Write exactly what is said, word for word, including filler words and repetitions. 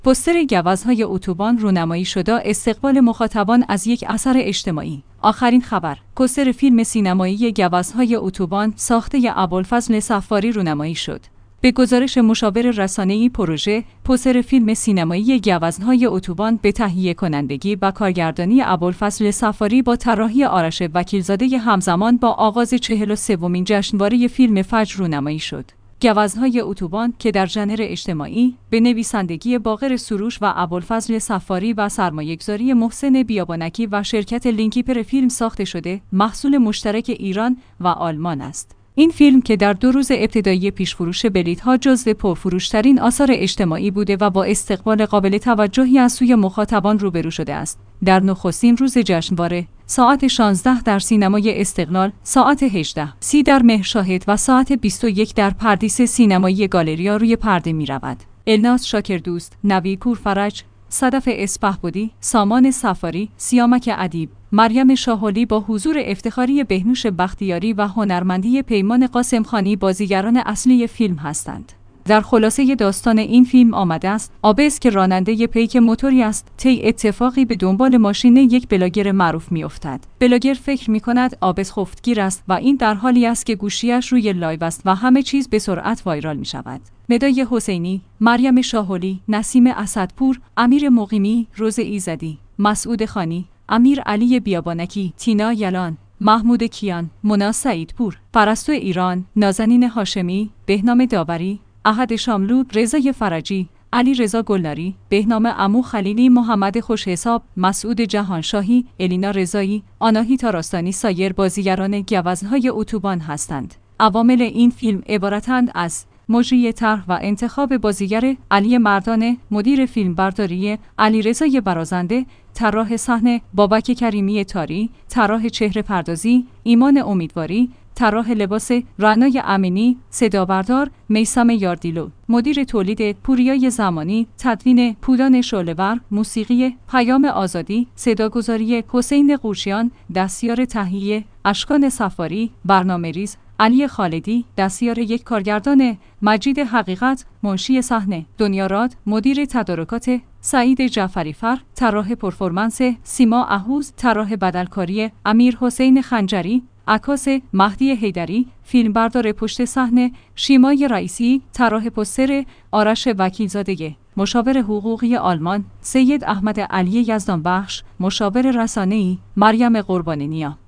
پوستر گوزهای اتوبان رونمایی شده استقبال مخاطبان از یک اثر اجتماعی. آخرین خبر: پوستر فیلم سینمایی گوزهای اتوبان ساخته ابوالفضل صفاری رونمایی شد. به گزارش مشاور رسانه‌ای پروژه، پوستر فیلم سینمایی گوزهای اتوبان به تهیه کنندگی و کارگردانی ابوالفضل صفاری با طراحی آرش وکیلزاده همزمان با آغاز چهل و سومین جشنواره فیلم فجر رونمایی شد. گوزهای اتوبان که در ژانر اجتماعی به نویسندگی باقر سروش و ابوالفضل صفاری و سرمایه‌گذاری محسن بیابانکی و شرکت لینکیپر فیلم ساخته شده، محصول مشترک ایران و آلمان است. این فیلم که در دو روز ابتدایی پیشفروش بلیط‌ها جزو پرفروش‌ترین آثار اجتماعی بوده و با استقبال قابل توجهی از سوی مخاطبان روبرو شده است. در نخستین روز جشنواره، ساعت شانزده در سینمای استقلال، ساعت هجده سی در مهرشاهد و ساعت بیست و یک در پردیس سینمایی گالریا روی پرده می‌رود. الناز شاکردوست، نوید پورفرج، صدف اسپهبدی، سامان صفاری، سیامک ادیب، مریم شاهولی با حضور افتخاری بهنوش بختیاری و هنرمندی پیمان قاسمخانی بازیگران اصلی فیلم هستند. در خلاصه داستان این فیلم آمده است عابس که راننده پیک موتوری است، طی اتفاقی به دنبال ماشین یک بلاگر معروف می‌افتد. بلاگر فکر می‌کند عابس خفتگیر است و این در حالی است که گوشیش روی لایو است و همه چیز به سرعت وایرال می‌شود. ندای حسینی، مریم شاهولی، نسیم اسدپور، امیر مقیمی، روز ایزدی، مسعود خانی، امیر علی بیابانکی، تینا یلان، محمود کیان، مونا سعیدپور، پرستو ایران، نازنین هاشمی، بهنام داوری، احد شاملو، رضا فرجی، علی رضا گلناری، بهنام عمو خلیلی، محمد خوشحساب، مسعود جهانشاهی، الینا رضایی، آناهیتا راستانی سایر بازیگران گوزهای اتوبان هستند. عوامل این فیلم عبارتند از مجری طرح و انتخاب بازیگر علی مردانه، مدیر فیلمبرداری علیرضا برازنده، طراح صحنه بابک کریمی تاری، طراح چهره پردازی ایمان امیدواری، طراح لباس رعنای امینی، صدابردار میثم یاردیلو، مدیر تولید پوریای زمانی، تدوین پولان شعله‌ور، موسیقی پیام آزادی، صداگذاری حسین قوشیان، دستیار تهیه اشکان صفاری، برنامه‌ریز علی خالدی، دستیار یک کارگردان مجید حقیقت، منشی صحنه دنیا راد، مدیر تدارکات سعید جعفریفر، طراح پرفورمنس سیما اهوز، طراح بدلکاری امیر حسین خنجری، عکاس مهدی حیدری، فیلمبردار پشت صحنه شیمای رئیسی، طراح پوستر آرش وکیلزاده، مشاور حقوقی آلمان سید احمد علی یزدانبخش، مشاور رسانه‌ای مریم قربانی نیا.